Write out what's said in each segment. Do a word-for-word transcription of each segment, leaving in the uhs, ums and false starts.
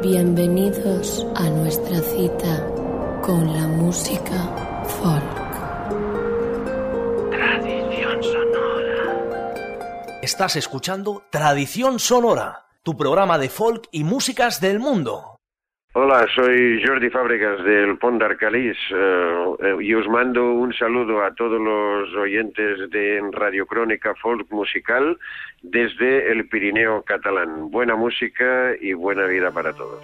Bienvenidos a nuestra cita con la música folk. Tradición sonora. Estás escuchando Tradición Sonora, tu programa de folk y músicas del mundo. Hola, soy Jordi Fábregas del Pont d'Arcalís uh, uh, y os mando un saludo a todos los oyentes de Radio Crónica Folk Musical desde el Pirineo catalán. Buena música y buena vida para todos.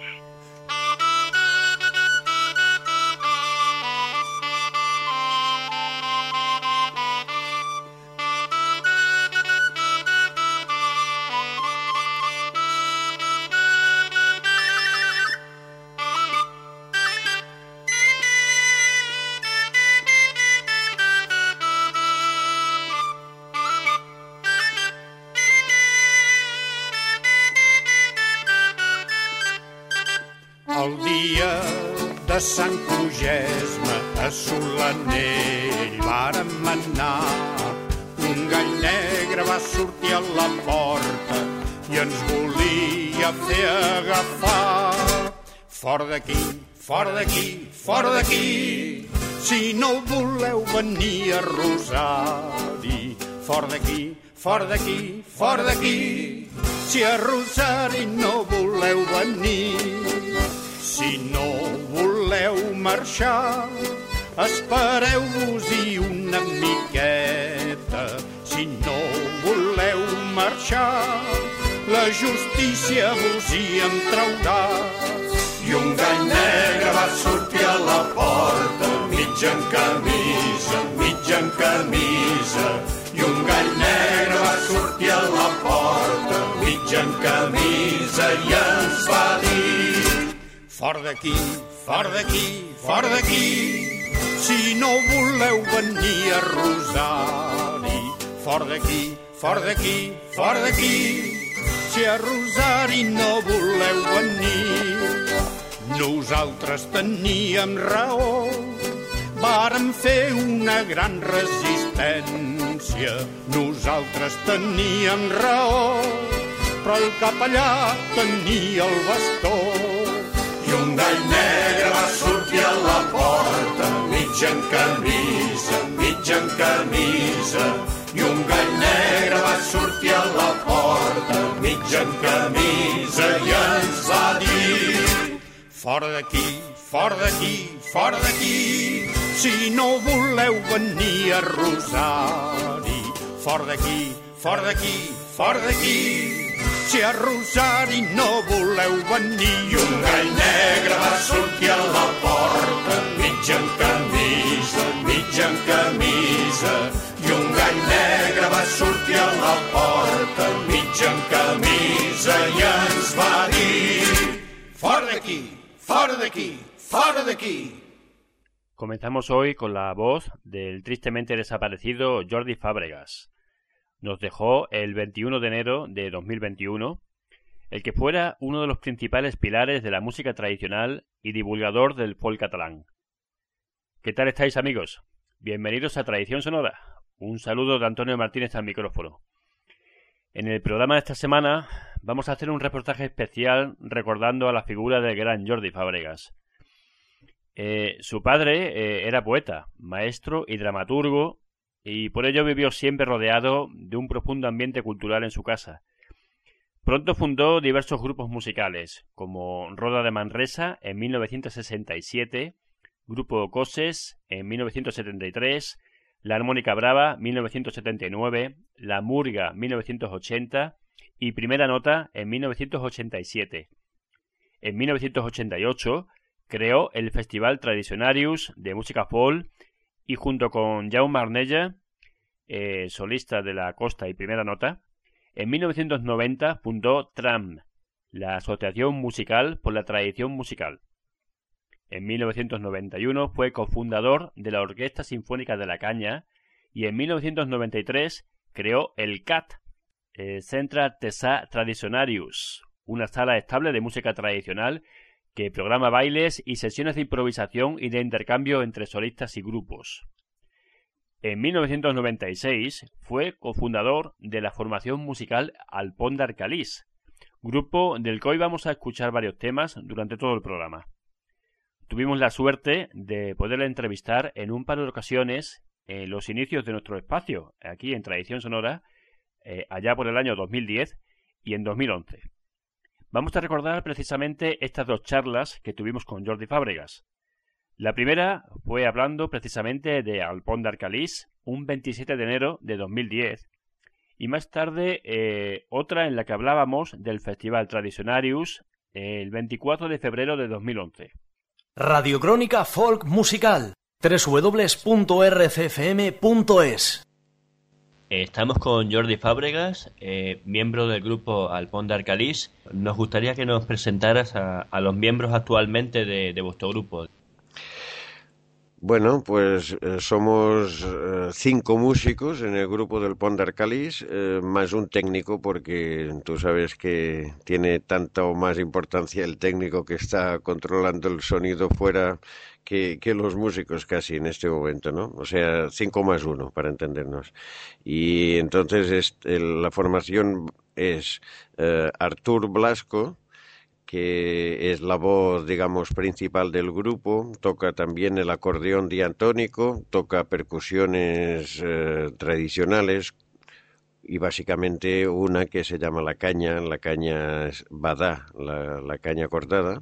El dia de Sant Cugesme a Solanell vàrem anar. Un gall negre va sortir a la porta i ens volia fer agafar. Fora d'aquí, fora d'aquí, fora d'aquí, si no voleu venir a Rosari. Fora d'aquí, fora d'aquí, fora d'aquí, si a Rosari no voleu venir. Si no voleu marxar, espereu-vos-hi una miqueta. Si no voleu marxar, la justícia vos hi en traurà. I un gall negre va sortir a la porta, mig en camisa, mig en camisa. I un gall negre va sortir a la porta, mig en camisa, i ens va dir: fora d'aquí, fora d'aquí, fora d'aquí, si no voleu venir a Rosari. Fora d'aquí, fora d'aquí, fora d'aquí, si a Rosari no voleu venir. Nosaltres teníem raó, vàrem fer una gran resistència. Nosaltres teníem raó, però el capellà tenia el bastó. I un gall negre va sortir a la porta, mig en camisa, mig en camisa. I un gall negre va sortir a la porta, mig en camisa, i ens va dir: fora d'aquí, fora d'aquí, fora d'aquí, si no voleu venir a Rosari. Fora d'aquí, fora d'aquí, fora d'aquí, si a Rosari no voleu venir. I un gall negre va sortir a la porta, mig en camisa, mig en camisa. I un gall negre va sortir a la porta, mig en camisa, i ens va dir: fora d'aquí, fora d'aquí, fora d'aquí. Comenzamos hoy con la voz del tristemente desaparecido Jordi Fábregas. Nos dejó el veintiuno de enero de dos mil veintiuno, el que fuera uno de los principales pilares de la música tradicional y divulgador del folk catalán. ¿Qué tal estáis, amigos? Bienvenidos a Tradición Sonora. Un saludo de Antonio Martínez al micrófono. En el programa de esta semana vamos a hacer un reportaje especial recordando a la figura del gran Jordi Fábregas. Eh, su padre eh, era poeta, maestro y dramaturgo, y por ello vivió siempre rodeado de un profundo ambiente cultural en su casa. Pronto fundó diversos grupos musicales, como Roda de Manresa en mil novecientos sesenta y siete, Grupo Coses en mil novecientos setenta y tres, La Armónica Brava mil novecientos setenta y nueve, La Murga mil novecientos ochenta y Primera Nota en mil novecientos ochenta y siete. En mil novecientos ochenta y ocho creó el Festival Tradicionarius de música folk y junto con Jaume Arnella, eh, solista de La Costa y Primera Nota, en mil novecientos noventa fundó TRAM, la Asociación Musical por la Tradición Musical. En mil novecientos noventa y uno fue cofundador de la Orquesta Sinfónica de la Caña y en mil novecientos noventa y tres creó el C A T, eh, Centre Artesà Tradicionarius, una sala estable de música tradicional que programa bailes y sesiones de improvisación y de intercambio entre solistas y grupos. En mil novecientos noventa y seis fue cofundador de la formación musical Al Pont d'Arcalís, grupo del que hoy vamos a escuchar varios temas durante todo el programa. Tuvimos la suerte de poderle entrevistar en un par de ocasiones en los inicios de nuestro espacio, aquí en Tradición Sonora, eh, allá por el año dos mil diez y en dos mil once. Vamos a recordar precisamente estas dos charlas que tuvimos con Jordi Fábregas. La primera fue hablando precisamente de Al Pont d'Arcalís, un veintisiete de enero de dos mil diez, y más tarde eh, otra en la que hablábamos del Festival Tradicionarius el veinticuatro de febrero de dos mil once. Radiocrónica Folk Musical, doble u doble u doble u punto r c f m punto es. Estamos con Jordi Fábregas, eh, miembro del grupo Al Pont d'Arcalís. Nos gustaría que nos presentaras a, a los miembros actualmente de, de vuestro grupo. Bueno, pues eh, somos eh, cinco músicos en el grupo del Pont d'Arcalís, eh, más un técnico, porque tú sabes que tiene tanta o más importancia el técnico que está controlando el sonido fuera que, que los músicos casi en este momento, ¿no? O sea, cinco más uno, para entendernos. Y entonces es, el, la formación es eh, Artur Blasco, que es la voz, digamos, principal del grupo, toca también el acordeón diatónico, toca percusiones eh, tradicionales y básicamente una que se llama la caña, la caña badá, la, la caña cortada.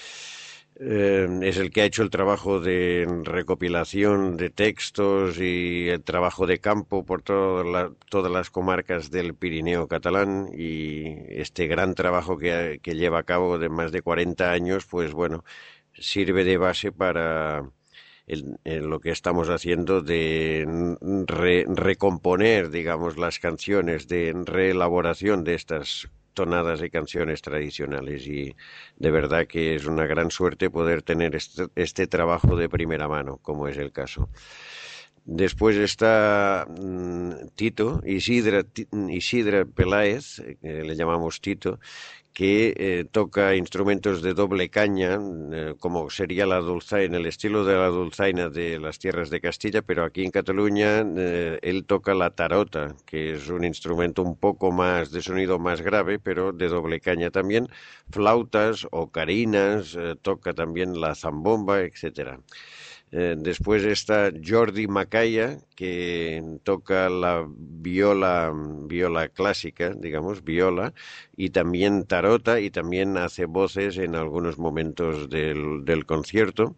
Eh, es el que ha hecho el trabajo de recopilación de textos y el trabajo de campo por toda la, todas las comarcas del Pirineo catalán, y este gran trabajo que, que lleva a cabo de más de cuarenta años, pues bueno, sirve de base para el, el, lo que estamos haciendo de re, recomponer, digamos, las canciones, de reelaboración de estas tonadas y canciones tradicionales, y de verdad que es una gran suerte poder tener este, este trabajo de primera mano, como es el caso. Después está mm, Tito, Isidra, Isidra Peláez, que le llamamos Tito, que eh, toca instrumentos de doble caña, eh, como sería la dulzaina, el estilo de la dulzaina de las tierras de Castilla, pero aquí en Cataluña eh, él toca la tarota, que es un instrumento un poco más de sonido más grave, pero de doble caña también, flautas, ocarinas, eh, toca también la zambomba, etcétera. Eh, después está Jordi Macaya, que toca la viola, viola clásica, digamos, viola, y también tarota, y también hace voces en algunos momentos del, del concierto.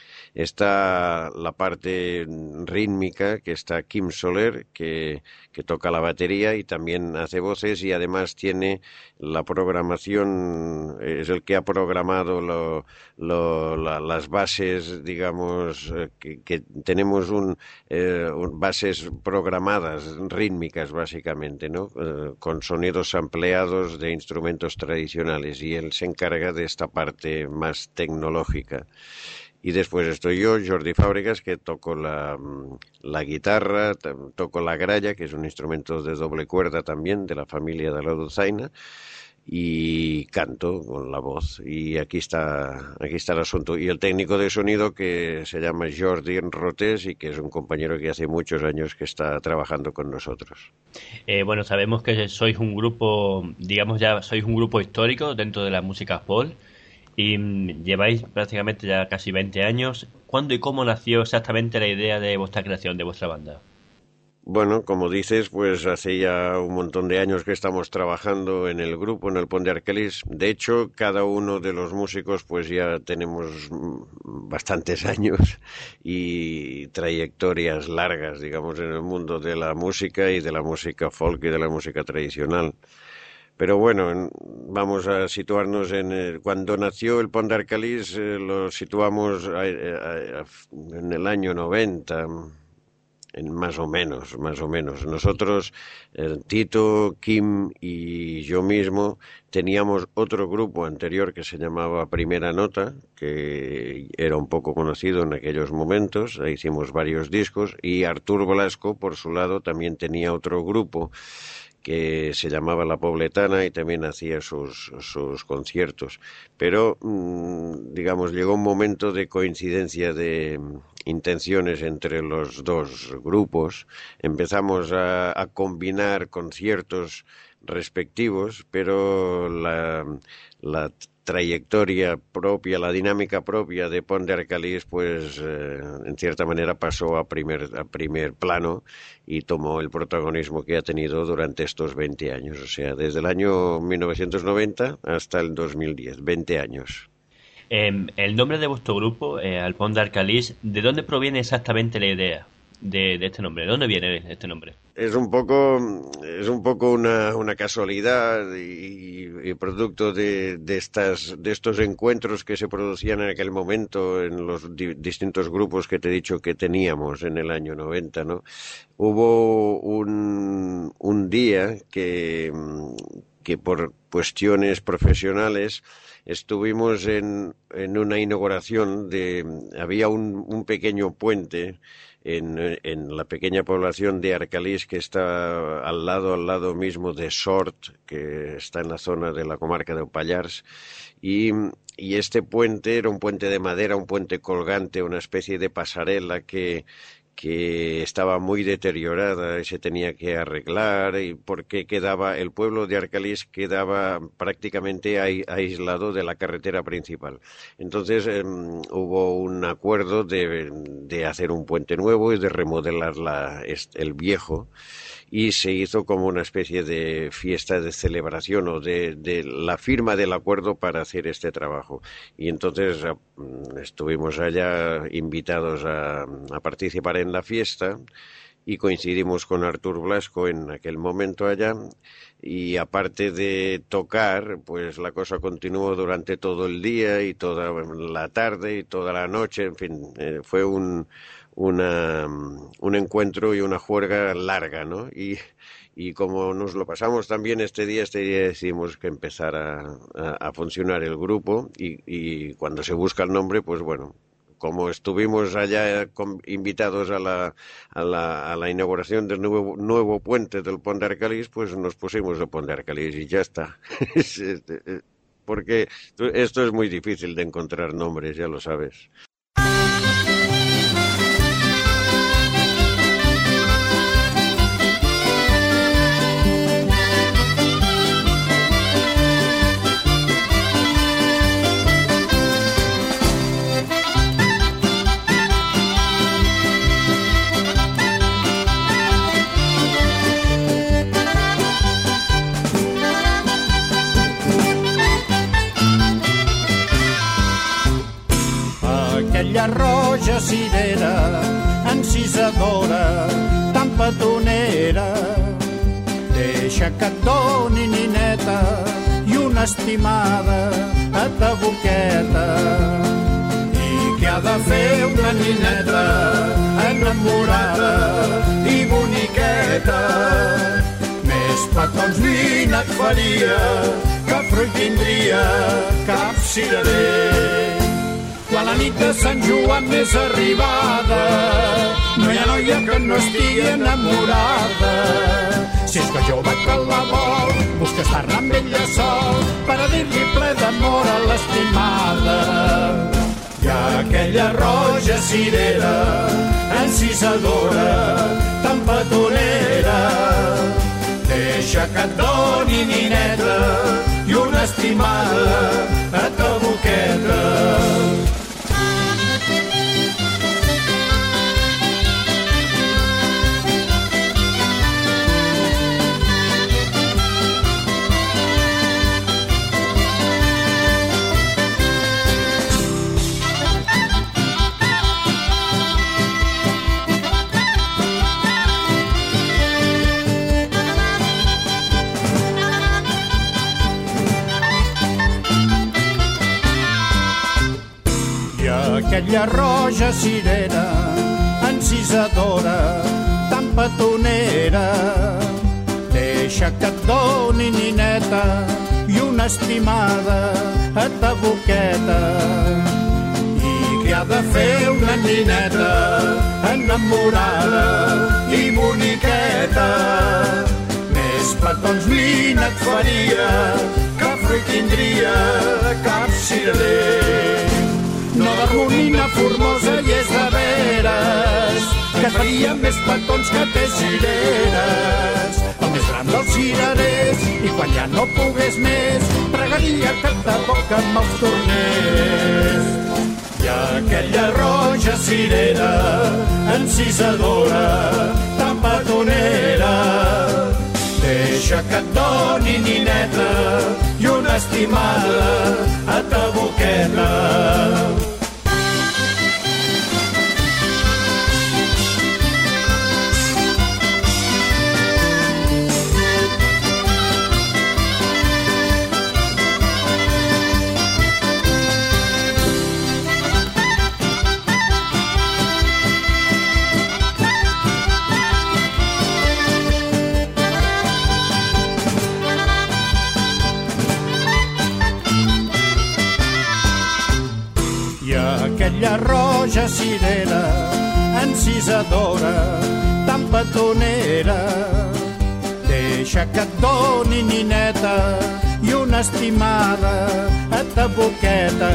Está la parte rítmica, que está Kim Soler, que, que toca la batería y también hace voces, y además tiene la programación, es el que ha programado lo, lo, la, las bases, digamos, que, que tenemos un, eh, un bases programadas, rítmicas básicamente, ¿no? Eh, con sonidos ampliados de instrumentos tradicionales, y él se encarga de esta parte más tecnológica. Y después estoy yo, Jordi Fábregas, que toco la, la guitarra, toco la gralla, que es un instrumento de doble cuerda también, de la familia de la dulzaina, y canto con la voz. Y aquí está, aquí está el asunto. Y el técnico de sonido, que se llama Jordi Rotés, y que es un compañero que hace muchos años que está trabajando con nosotros. Eh, bueno, sabemos que sois un grupo, digamos ya, sois un grupo histórico dentro de la música folk. Y lleváis prácticamente ya casi veinte años. ¿Cuándo y cómo nació exactamente la idea de vuestra creación, de vuestra banda? Bueno, como dices, pues hace ya un montón de años que estamos trabajando en el grupo, en el Pont d'Arcalís. De hecho, cada uno de los músicos pues ya tenemos bastantes años y trayectorias largas, digamos, en el mundo de la música y de la música folk y de la música tradicional. Pero bueno, vamos a situarnos en el, cuando nació el Pont d'Arcalís, eh, lo situamos a, a, a, en el año noventa, en más o menos, más o menos. Nosotros, eh, Tito, Kim y yo mismo, teníamos otro grupo anterior que se llamaba Primera Nota, que era un poco conocido en aquellos momentos, hicimos varios discos, y Artur Blasco, por su lado, también tenía otro grupo que se llamaba La Pobletana y también hacía sus, sus conciertos. Pero, digamos, llegó un momento de coincidencia de, intenciones entre los dos grupos. Empezamos a, a combinar conciertos respectivos, pero la, la trayectoria propia, la dinámica propia de Pont d'Arcalís, pues eh, en cierta manera pasó a primer, a primer plano y tomó el protagonismo que ha tenido durante estos veinte años, o sea, desde el año mil novecientos noventa hasta el dos mil diez, veinte años. Eh, el nombre de vuestro grupo, eh, el Pont d'Arcalís, ¿de dónde proviene exactamente la idea de, de este nombre? ¿De dónde viene este nombre? Es un poco, es un poco una, una casualidad y, y producto de, de, estas, de estos encuentros que se producían en aquel momento en los di- distintos grupos que te he dicho que teníamos en el año noventa, ¿no? Hubo un, un día que, que por cuestiones profesionales estuvimos en, en una inauguración de, había un, un pequeño puente en, en la pequeña población de Arcalís que está al lado, al lado mismo de Sort, que está en la zona de la comarca de Pallars, y, y este puente era un puente de madera, un puente colgante, una especie de pasarela que que estaba muy deteriorada y se tenía que arreglar, y porque quedaba, el pueblo de Arcalís quedaba prácticamente aislado de la carretera principal. Entonces eh, hubo un acuerdo de, de hacer un puente nuevo y de remodelar la, el viejo, y se hizo como una especie de fiesta de celebración o de, de la firma del acuerdo para hacer este trabajo. Y entonces a, estuvimos allá invitados a, a participar en la fiesta y coincidimos con Artur Blasco en aquel momento allá, y aparte de tocar, pues la cosa continuó durante todo el día y toda la tarde y toda la noche, en fin, eh, fue un Una, un encuentro y una juerga larga, ¿no? Y, y como nos lo pasamos también este día, este día decidimos que empezara a, a funcionar el grupo, y, y cuando se busca el nombre, pues bueno, como estuvimos allá con, invitados a la, a, la, a la inauguración del nuevo, nuevo puente del Pont d'Arcalís, pues nos pusimos el Pont d'Arcalís y ya está. Porque esto es muy difícil de encontrar nombres, ya lo sabes. Aquella roja cirera, encisadora, tan petonera, deixa que et doni nineta i una estimada a ta boqueta. I què ha de fer una nineta enamorada i boniqueta? Més petons vina et faria, que fruit tindria cap cirerer. Quan la nit de Sant Joan és arribada, no hi ha noia que no estigui enamorada. Si és que jo vaig que la vol, busca estar-ne amb ella sol, per a dir-li ple d'amor a l'estimada. I aquella roja cirera, encisadora, tan petonera, deixa que et doni nineta i una estimada a ta boqueta. Aquella roja cirera, encisadora, tan petonera, deixa que et doni nineta i una estimada a ta boqueta. I què ha de fer una nineta enamorada i boniqueta? Més petons vina et faria, que fruit tindria cap cirerer. No d'harmonia formosa i és de veres, que et faria més petons que té cireres. El més gran dels cirerers, i quan ja no pogués més, pregaria que ta boca me'ls tornés. I aquella roja cirera, encisadora, tan petonera, deixa que et doni nineta i una estimada a ta boqueta. Aquella roja cirera, encisadora, tan petonera, deixa que et doni nineta i una estimada a ta boqueta.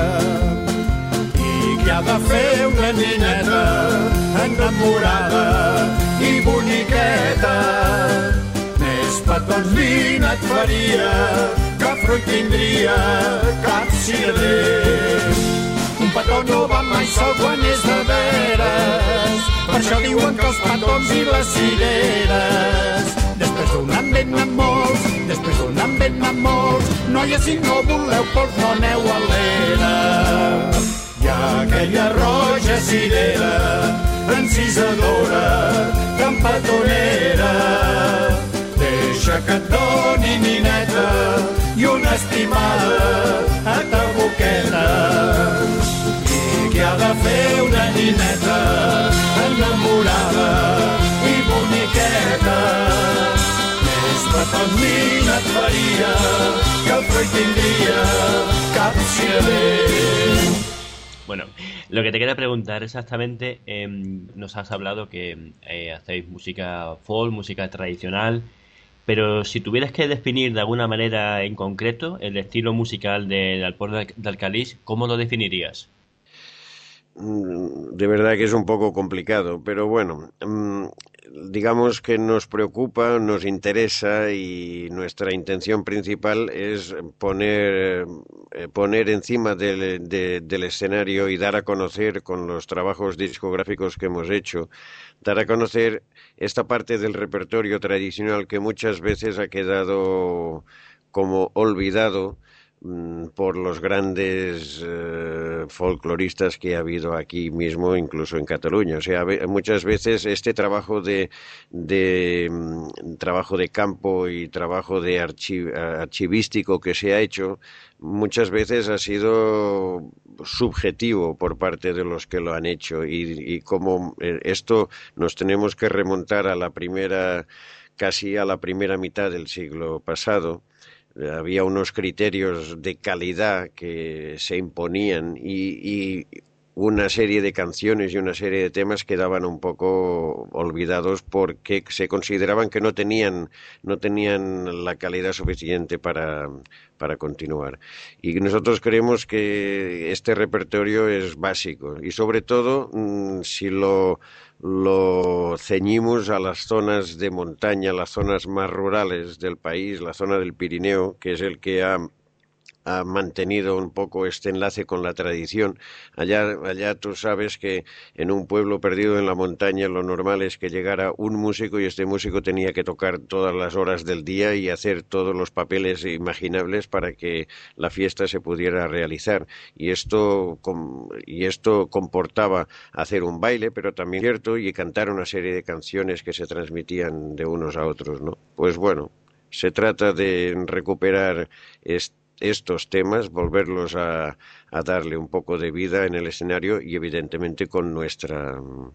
I que ha de fer una nineta enamorada i boniqueta. Més petons vina et faria, que fruit tindria cap cirerer. Un petó no va mai sol quan és de veres, per això diuen que els petons i les cireres. Després d'un an venen molts, després d'un an venen molts, noies, si no voleu pols no aneu a l'era. I aquella roja cirera, encisadora, tan petonera, deixa que et doni nineta i una estimada a ta boqueta. Que ha de fer una nineta enamorada i boniqueta. Més petons nina et faria, que fruit tindria cap cirerer. Bueno, lo que te quería preguntar exactamente, eh, nos has hablado que eh, hacéis música folk, música tradicional, pero si tuvieras que definir de alguna manera en concreto el estilo musical del Alpont del Calix, ¿cómo lo definirías? De verdad que es un poco complicado, pero bueno, digamos que nos preocupa, nos interesa y nuestra intención principal es poner, poner encima del, de, del escenario y dar a conocer con los trabajos discográficos que hemos hecho, dar a conocer esta parte del repertorio tradicional que muchas veces ha quedado como olvidado por los grandes eh, folcloristas que ha habido aquí mismo, incluso en Cataluña. O sea, muchas veces este trabajo de, de um, trabajo de campo y trabajo de archiv archivístico que se ha hecho, muchas veces ha sido subjetivo por parte de los que lo han hecho, y, y como esto nos tenemos que remontar a la primera, casi a la primera mitad del siglo pasado. Había unos criterios de calidad que se imponían y, y una serie de canciones y una serie de temas quedaban un poco olvidados porque se consideraban que no tenían, no tenían la calidad suficiente para, para continuar. Y nosotros creemos que este repertorio es básico y sobre todo si lo lo ceñimos a las zonas de montaña, las zonas más rurales del país, la zona del Pirineo, que es el que ha, ha mantenido un poco este enlace con la tradición. Allá, allá tú sabes que en un pueblo perdido en la montaña lo normal es que llegara un músico y este músico tenía que tocar todas las horas del día y hacer todos los papeles imaginables para que la fiesta se pudiera realizar. Y esto, y esto comportaba hacer un baile, pero también cierto, y cantar una serie de canciones que se transmitían de unos a otros, ¿no? Pues bueno, se trata de recuperar este estos temas, volverlos a, a darle un poco de vida en el escenario y evidentemente con nuestra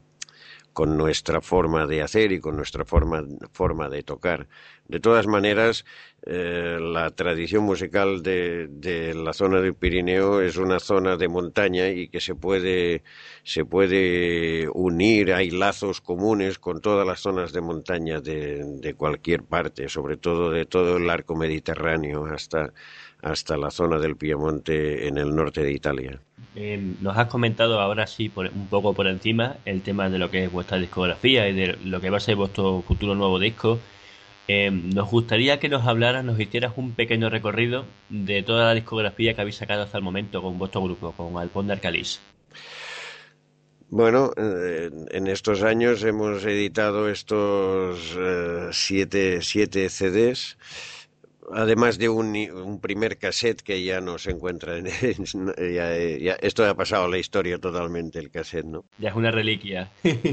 con nuestra forma de hacer y con nuestra forma, forma de tocar. De todas maneras, eh, la tradición musical de, de la zona del Pirineo es una zona de montaña y que se puede, se puede unir, hay lazos comunes con todas las zonas de montaña de, de cualquier parte, sobre todo de todo el arco mediterráneo hasta, hasta la zona del Piemonte en el norte de Italia. Eh, nos has comentado ahora sí por, un poco por encima el tema de lo que es vuestra discografía y de lo que va a ser vuestro futuro nuevo disco. Eh, nos gustaría que nos hablaras, nos hicieras un pequeño recorrido de toda la discografía que habéis sacado hasta el momento con vuestro grupo, con El Pont d'Arcalís. Bueno, eh, en estos años hemos editado estos eh, siete, siete C Ds, además de un, un primer cassette que ya no se encuentra en, ya, ya, esto ha pasado a la historia totalmente, el cassette, ¿no? Ya es una reliquia.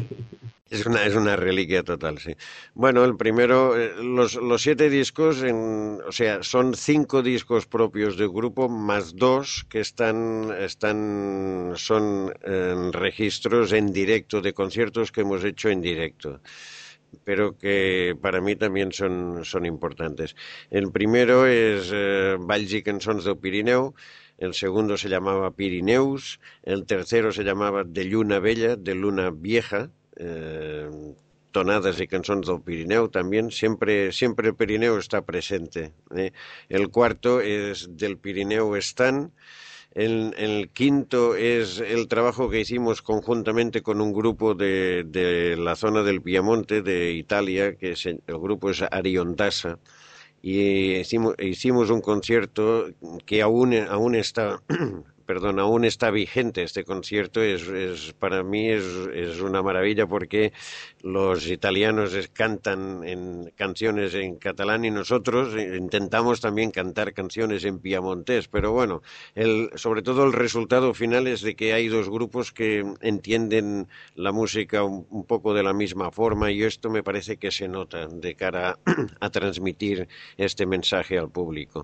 Es una, es una reliquia total, sí. Bueno, el primero, los, los siete discos, en, o sea, son cinco discos propios del grupo, más dos que están, están son en registros en directo, de conciertos que hemos hecho en directo, pero que para mí también son, son importantes. El primero es eh, Valls i Cançons del Pirineu, el segundo se llamaba Pirineus, el tercero se llamaba De Lluna Vella, de Luna Vieja, Eh, tonadas y cançons del Pirineu también, siempre, siempre el Pirineo está presente. ¿eh? El cuarto es Del Pirineu Estan. El, el quinto es el trabajo que hicimos conjuntamente con un grupo de, de la zona del Piemonte, de Italia, que es, el grupo es Ariontasa. Y hicimos, hicimos un concierto que aún, aún está... Perdón, aún está vigente este concierto, es, es para mí es, es una maravilla porque los italianos cantan en canciones en catalán y nosotros intentamos también cantar canciones en piamontés, pero bueno, el, sobre todo el resultado final es de que hay dos grupos que entienden la música un, un poco de la misma forma y esto me parece que se nota de cara a, a transmitir este mensaje al público.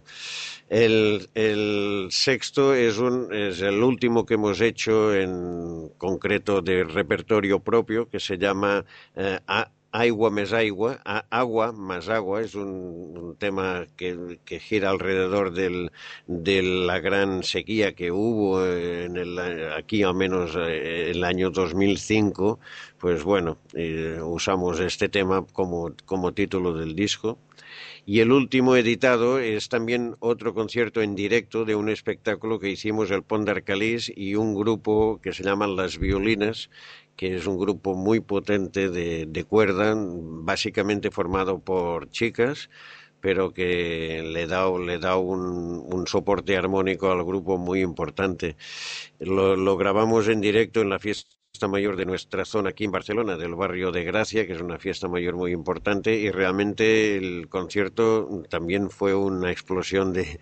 El, el sexto es un es el último que hemos hecho en concreto de repertorio propio, que se llama eh, Aigua més aigua, a, Agua más agua, es un, un tema que, que gira alrededor del, de la gran sequía que hubo en el, aquí al menos eh, el año dos mil cinco, pues bueno, eh, usamos este tema como, como título del disco. Y el último editado es también otro concierto en directo de un espectáculo que hicimos el Pont d'Arcalís y un grupo que se llama Las Violinas, que es un grupo muy potente de, de cuerda, básicamente formado por chicas, pero que le da, le da un, un soporte armónico al grupo muy importante. Lo, lo grabamos en directo en la fiesta mayor de nuestra zona aquí en Barcelona, del barrio de Gracia, que es una fiesta mayor muy importante, y realmente el concierto también fue una explosión de,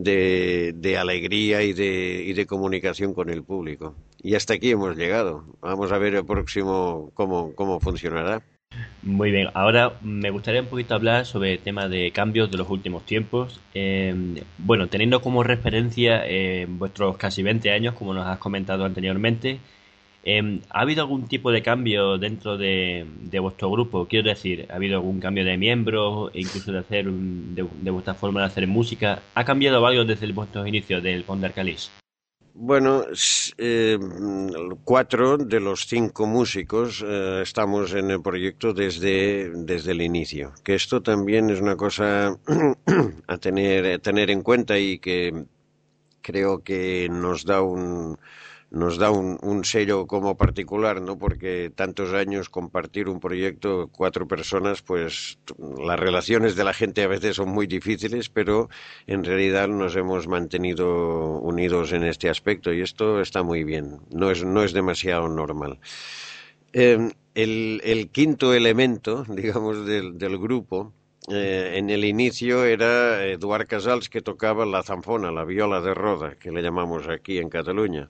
de, de alegría y de, y de comunicación con el público. Y hasta aquí hemos llegado. Vamos a ver el próximo cómo, cómo funcionará. Muy bien, ahora me gustaría un poquito hablar sobre el tema de cambios de los últimos tiempos. Eh, bueno, teniendo como referencia eh, vuestros casi veinte años, como nos has comentado anteriormente, Eh, ¿ha habido algún tipo de cambio dentro de, de vuestro grupo? Quiero decir, ¿ha habido algún cambio de miembros, incluso de hacer un, de, de vuestra forma de hacer música? ¿Ha cambiado algo desde vuestros inicios del Pont d'Arcalís? Bueno, eh, cuatro de los cinco músicos eh, estamos en el proyecto desde, desde el inicio. Que esto también es una cosa a tener, a tener en cuenta y que creo que nos da un... nos da un, un sello como particular, ¿no? Porque tantos años compartir un proyecto, cuatro personas, pues las relaciones de la gente a veces son muy difíciles, pero en realidad nos hemos mantenido unidos en este aspecto y esto está muy bien, no es, no es demasiado normal. Eh, el, el quinto elemento, digamos, del, del grupo, Eh, en el inicio era Eduard Casals, que tocaba la zanfona, la viola de roda, que le llamamos aquí en Cataluña.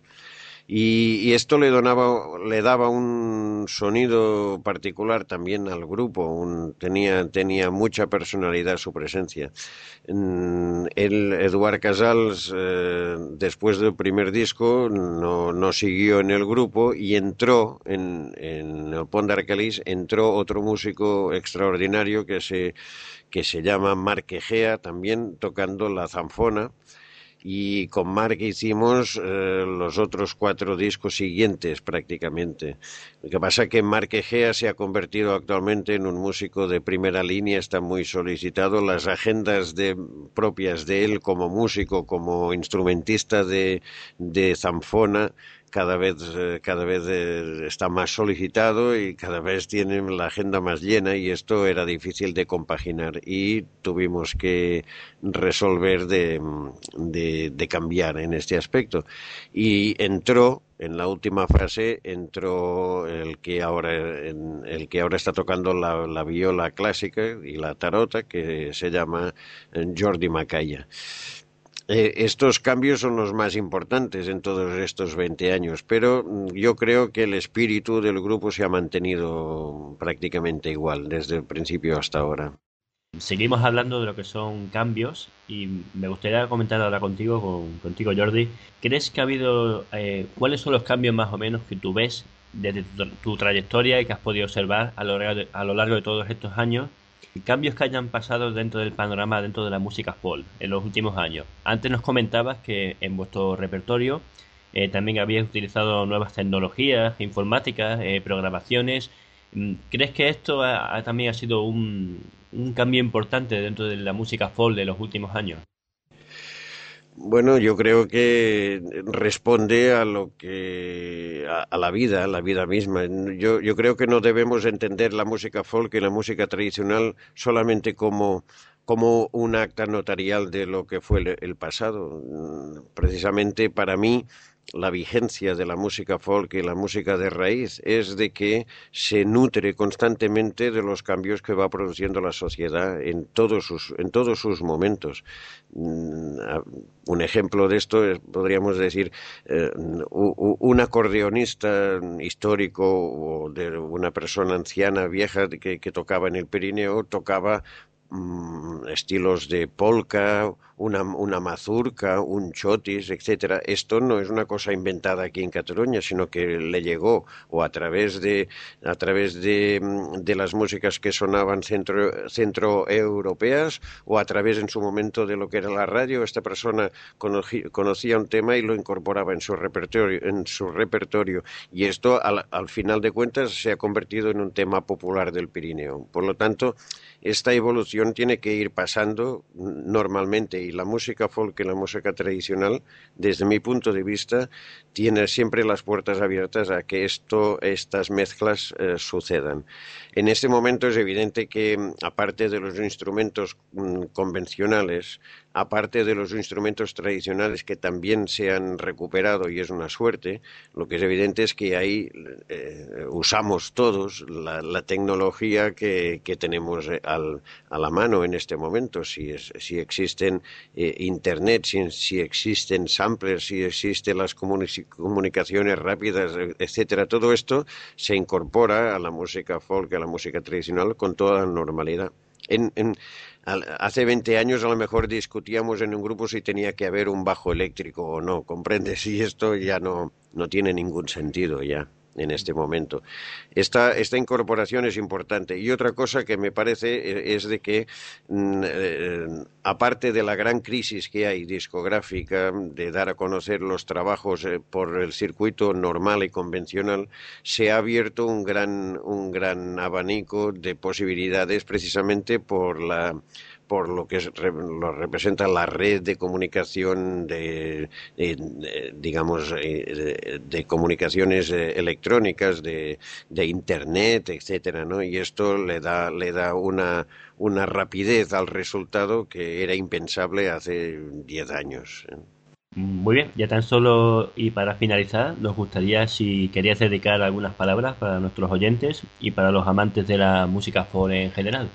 Y, y esto le, donaba, le daba un sonido particular también al grupo, un, tenía, tenía mucha personalidad su presencia. En, el Eduard Casals, eh, después del primer disco, no, no siguió en el grupo y entró en, en el Pont d'Arcalís, entró otro músico extraordinario que se, que se llama Marc Egea, también tocando la zanfona. Y con Marc hicimos eh, los otros cuatro discos siguientes prácticamente. Lo que pasa es que Marc Egea se ha convertido actualmente en un músico de primera línea, está muy solicitado. Las agendas de, propias de él como músico, como instrumentista de, de zanfona, cada vez, cada vez está más solicitado y cada vez tienen la agenda más llena, y esto era difícil de compaginar y tuvimos que resolver de, de, de cambiar en este aspecto. Y entró, en la última fase, entró el que ahora, el que ahora está tocando la, la viola clásica y la tarota, que se llama Jordi Macaya. Eh, estos cambios son los más importantes en todos estos veinte años, pero yo creo que el espíritu del grupo se ha mantenido prácticamente igual desde el principio hasta ahora. Seguimos hablando de lo que son cambios y me gustaría comentar ahora contigo, con, contigo Jordi. ¿Crees que ha habido, eh, cuáles son los cambios más o menos que tú ves desde tu, tu trayectoria y que has podido observar a lo, largo de, a lo largo de todos estos años? Cambios que hayan pasado dentro del panorama, dentro de la música folk en los últimos años. Antes nos comentabas que en vuestro repertorio eh, también habíais utilizado nuevas tecnologías, informáticas, eh, programaciones. ¿Crees que esto ha, ha, también ha sido un, un cambio importante dentro de la música folk de los últimos años? Bueno, yo creo que responde a lo que a, a la vida, a la vida misma. Yo, yo creo que no debemos entender la música folk y la música tradicional solamente como como un acta notarial de lo que fue el, el pasado. Precisamente para mí, la vigencia de la música folk y la música de raíz es de que se nutre constantemente de los cambios que va produciendo la sociedad en todos sus, en todos sus momentos. Un ejemplo de esto es, podríamos decir, eh, un acordeonista histórico o de una persona anciana, vieja, que, que tocaba en el Pirineo, tocaba estilos de polka, una, una mazurca, un chotis, etcétera. Esto no es una cosa inventada aquí en Cataluña, sino que le llegó o a través de a través de, de las músicas que sonaban centro, centroeuropeas o a través en su momento de lo que era la radio. Esta persona conocí, conocía un tema y lo incorporaba en su repertorio, en su repertorio y esto al, al final de cuentas se ha convertido en un tema popular del Pirineo. Por lo tanto, esta evolución tiene que ir pasando normalmente y la música folk y la música tradicional, desde mi punto de vista, tiene siempre las puertas abiertas a que esto, estas mezclas eh, sucedan. En este momento es evidente que, aparte de los instrumentos mm, convencionales, aparte de los instrumentos tradicionales que también se han recuperado y es una suerte, lo que es evidente es que ahí eh, usamos todos la, la tecnología que, que tenemos al, a la mano en este momento. Si, es, si existen eh, internet, si, si existen samplers, si existen las comuni- comunicaciones rápidas, etcétera, todo esto se incorpora a la música folk, a la música tradicional con toda normalidad. En, en, hace veinte años a lo mejor discutíamos en un grupo si tenía que haber un bajo eléctrico o no, ¿comprendes? Y esto ya no, no tiene ningún sentido ya en este momento. Esta, esta incorporación es importante. Y otra cosa que me parece es de que, eh, aparte de la gran crisis que hay discográfica, de dar a conocer los trabajos eh, por el circuito normal y convencional, se ha abierto un gran, un gran abanico de posibilidades precisamente por la por lo que es, lo representa la red de comunicación de, de, de digamos de, de comunicaciones electrónicas, de, de internet, etcétera, ¿no? Y esto le da le da una una rapidez al resultado que era impensable hace diez años. Muy bien, ya tan solo y para finalizar, nos gustaría si querías dedicar algunas palabras para nuestros oyentes y para los amantes de la música folk en general.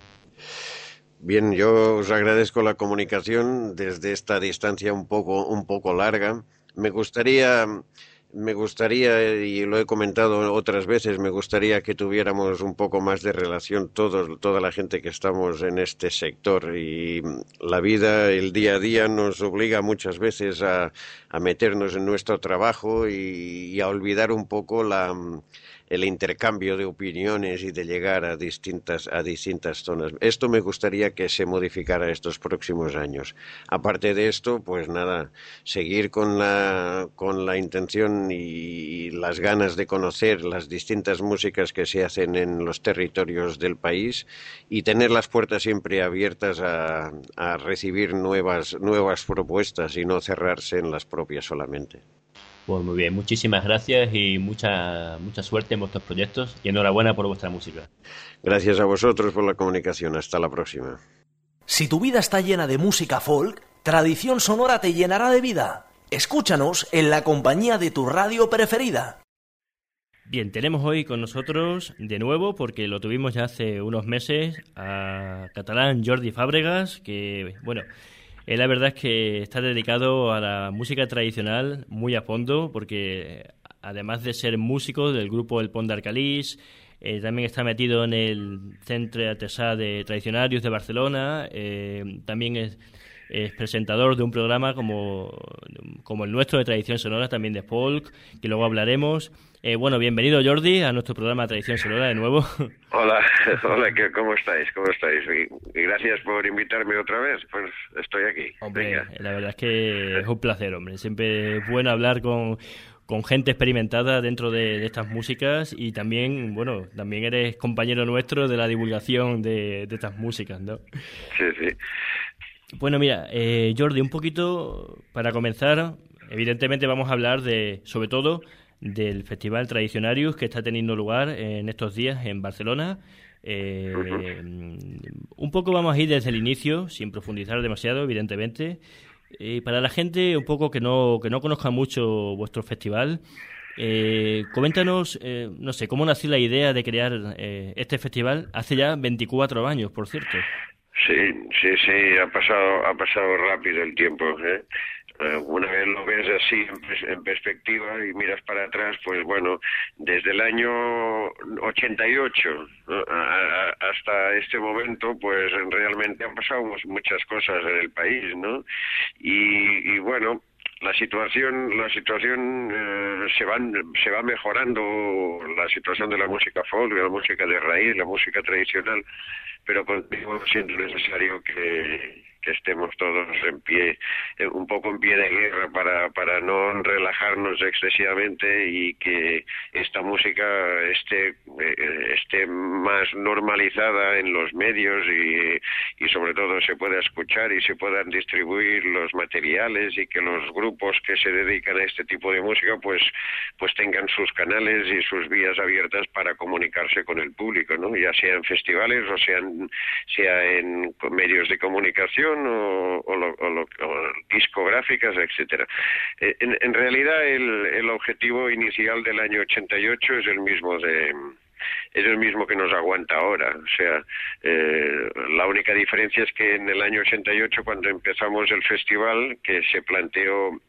Bien, yo os agradezco la comunicación desde esta distancia un poco, un poco larga. Me gustaría me gustaría, y lo he comentado otras veces, me gustaría que tuviéramos un poco más de relación todos, toda la gente que estamos en este sector. Y la vida, el día a día, nos obliga muchas veces a, a meternos en nuestro trabajo y, y a olvidar un poco la... el intercambio de opiniones y de llegar a distintas a distintas zonas. Esto me gustaría que se modificara estos próximos años. Aparte de esto, pues nada, seguir con la con la intención y las ganas de conocer las distintas músicas que se hacen en los territorios del país y tener las puertas siempre abiertas a, a recibir nuevas nuevas propuestas y no cerrarse en las propias solamente. Pues muy bien, muchísimas gracias y mucha mucha suerte en vuestros proyectos y enhorabuena por vuestra música. Gracias a vosotros por la comunicación. Hasta la próxima. Si tu vida está llena de música folk, Tradición Sonora te llenará de vida. Escúchanos en la compañía de tu radio preferida. Bien, tenemos hoy con nosotros de nuevo, porque lo tuvimos ya hace unos meses, a catalán Jordi Fàbregas, que, bueno... Él la verdad es que está dedicado a la música tradicional muy a fondo, porque además de ser músico del grupo El Pont d'Arcalís, eh, también está metido en el Centre Artesà de Tradicionarios de Barcelona, eh, también es, es presentador de un programa como, como el nuestro de Tradición Sonora, también de folk, que luego hablaremos. Eh, bueno, bienvenido Jordi a nuestro programa Tradición Sonora de nuevo. Hola, hola, ¿cómo estáis? ¿Cómo estáis? Y, y gracias por invitarme otra vez, pues estoy aquí. Hombre, Venga. La verdad es que es un placer, hombre. Siempre es bueno hablar con, con gente experimentada dentro de, de estas músicas y también, bueno, también eres compañero nuestro de la divulgación de, de estas músicas, ¿no? Sí, sí. Bueno, mira, eh, Jordi, un poquito para comenzar, evidentemente vamos a hablar de, sobre todo, del Festival Tradicionarius que está teniendo lugar en estos días en Barcelona. Eh, un poco vamos a ir desde el inicio, sin profundizar demasiado, evidentemente. Eh, para la gente un poco que no que no conozca mucho vuestro festival, eh, coméntanos, eh, no sé, cómo nació la idea de crear eh, este festival hace ya veinticuatro años, por cierto. Sí, sí, sí, ha pasado, ha pasado rápido el tiempo, ¿eh? Una vez lo ves así en perspectiva y miras para atrás, pues bueno, desde el año ochenta y ocho hasta este momento, pues realmente han pasado muchas cosas en el país, ¿no? Y, y bueno, la situación la situación eh, se van se va mejorando, la situación de la música folk, de la música de raíz, la música tradicional, pero continúa siendo necesario que, que estemos todos en pie, un poco en pie de guerra para, para no relajarnos excesivamente y que esta música esté, esté más normalizada en los medios y, y sobre todo se pueda escuchar y se puedan distribuir los materiales y que los grupos que se dedican a este tipo de música pues, pues tengan sus canales y sus vías abiertas para comunicarse con el público, ¿no? Ya sea en festivales o sean, sea en medios de comunicación o, o, lo, o, lo, o discográficas, etcétera. En, en realidad el, el objetivo inicial del año ochenta y ocho es el mismo de es el mismo que nos aguanta ahora, o sea, eh, la única diferencia es que en el año ochenta y ocho, cuando empezamos el festival, que se planteó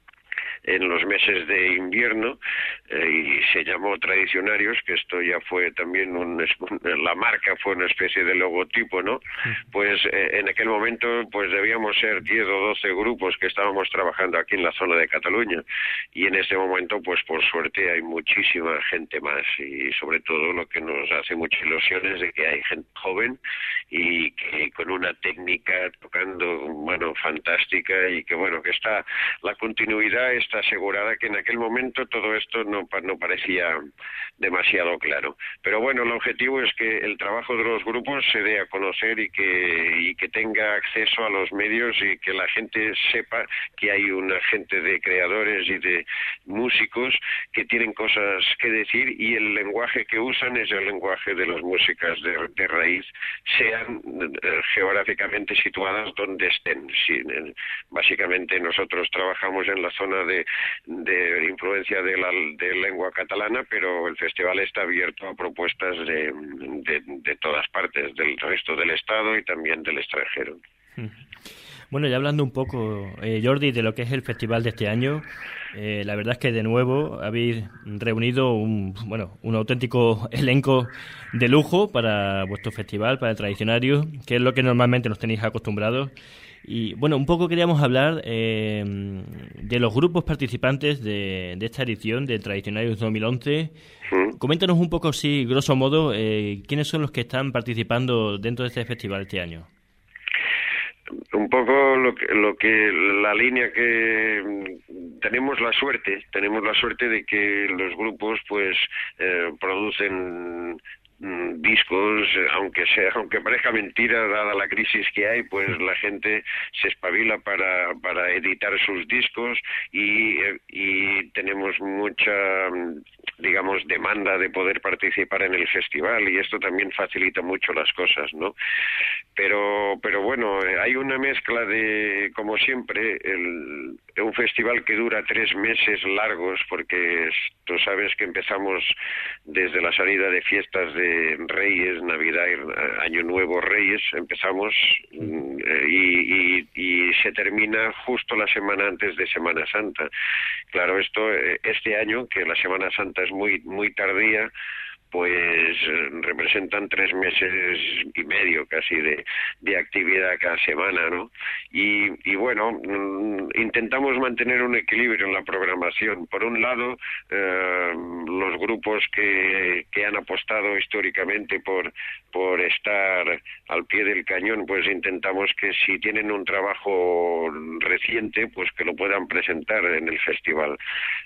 en los meses de invierno eh, y se llamó Tradicionarios, que esto ya fue también un, la marca fue una especie de logotipo, ¿no? Pues eh, en aquel momento pues debíamos ser diez o doce grupos que estábamos trabajando aquí en la zona de Cataluña y en este momento pues por suerte hay muchísima gente más y sobre todo lo que nos hace mucha ilusión es de que hay gente joven y que con una técnica tocando, bueno, fantástica y que bueno, que está la continuidad está asegurada, que en aquel momento todo esto no, no parecía demasiado claro. Pero bueno, el objetivo es que el trabajo de los grupos se dé a conocer y que, y que tenga acceso a los medios y que la gente sepa que hay una gente de creadores y de músicos que tienen cosas que decir y el lenguaje que usan es el lenguaje de las músicas de, de raíz, sean eh, geográficamente situadas donde estén. Sí, eh, básicamente nosotros trabajamos en la zona de de influencia de la de lengua catalana, pero el festival está abierto a propuestas de, de, de todas partes, del resto del Estado y también del extranjero. Bueno, ya hablando un poco, eh, Jordi, de lo que es el festival de este año, eh, la verdad es que de nuevo habéis reunido un, bueno, un auténtico elenco de lujo para vuestro festival, para el Tradicionarius, que es lo que normalmente nos tenéis acostumbrados. Y bueno, un poco queríamos hablar eh, de los grupos participantes de, de esta edición del Tradicionarius dos mil once. ¿Sí? Coméntanos un poco, sí, grosso modo, eh, quiénes son los que están participando dentro de este festival este año. Un poco lo que, lo que la línea que tenemos la suerte, tenemos la suerte de que los grupos pues eh, producen discos, aunque sea, aunque parezca mentira dada la crisis que hay, pues la gente se espabila para para editar sus discos y, y tenemos mucha, digamos, demanda de poder participar en el festival, y esto también facilita mucho las cosas, ¿no? Pero pero bueno, hay una mezcla de, como siempre, el, un festival que dura tres meses largos, porque tú sabes que empezamos desde la salida de fiestas de Reyes, Navidad, Año Nuevo, Reyes, empezamos eh, y, y, y se termina justo la semana antes de Semana Santa. Claro, esto este año, que la Semana Santa es muy muy tardía, pues representan tres meses y medio casi de, de actividad cada semana, ¿no? Y, y bueno, intentamos mantener un equilibrio en la programación. Por un lado, eh, los grupos que, que han apostado históricamente por, por estar al pie del cañón, pues intentamos que si tienen un trabajo reciente, pues que lo puedan presentar en el festival.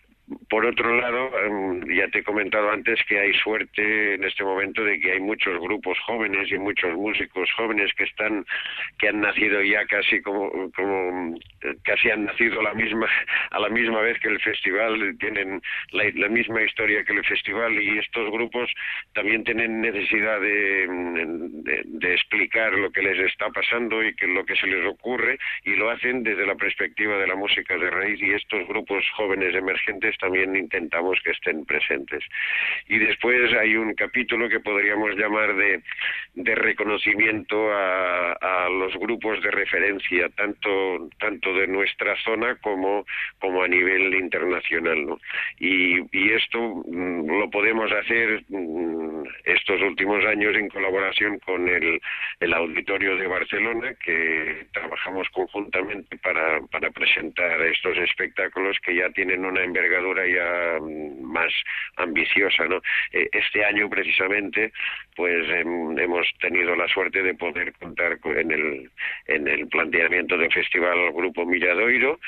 Por otro lado, ya te he comentado antes que hay suerte en este momento de que hay muchos grupos jóvenes y muchos músicos jóvenes que están, que han nacido ya casi como, como casi han nacido a la misma, a la misma vez que el festival, tienen la, la misma historia que el festival, y estos grupos también tienen necesidad de, de, de explicar lo que les está pasando y que lo que se les ocurre, y lo hacen desde la perspectiva de la música de raíz, y estos grupos jóvenes emergentes también intentamos que estén presentes. Y después hay un capítulo que podríamos llamar de, de reconocimiento a, a los grupos de referencia, tanto tanto de nuestra zona como, como a nivel internacional, ¿no? Y, y esto mm, lo podemos hacer mm, estos últimos años en colaboración con el, el Auditorio de Barcelona, que trabajamos conjuntamente para, para presentar estos espectáculos que ya tienen una envergadura ya más ambiciosa, ¿no? Este año precisamente pues hemos tenido la suerte de poder contar en el en el planteamiento del festival al grupo Milladoiro.